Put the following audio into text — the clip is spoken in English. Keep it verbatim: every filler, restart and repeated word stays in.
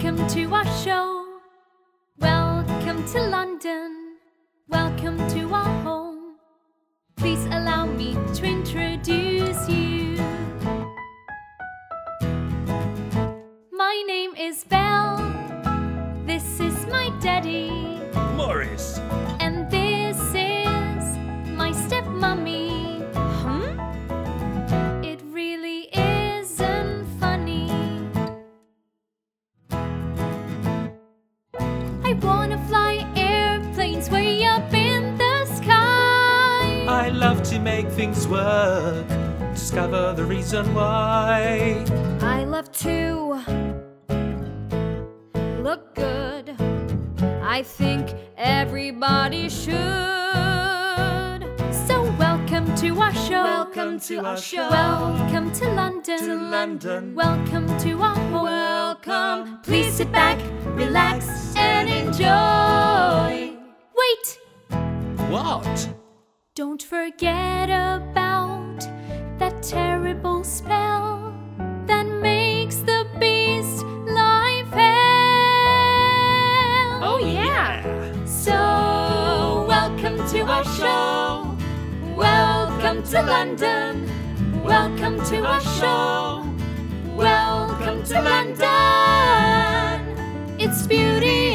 Welcome to our show. Welcome to London. Welcome to our home. Please allow me to introduce you. My name is Belle. This is my daddy, Morris. and this is my stepmommy. Hmm? It really isn't funny. I wanna fly airplanes way up in the sky. I love to make things work, discover the reason why. I love to look good. I think everybody should. So welcome to our show. Welcome to our show. Welcome to London. To London. Welcome to our home. Welcome. Please sit back, relax, and enjoy. Wait! What? Don't forget about that terrible spell that makes the beast life hell. Oh, yeah. So, welcome to our show. Welcome to London. Welcome to our show. Welcome to London. It's beauty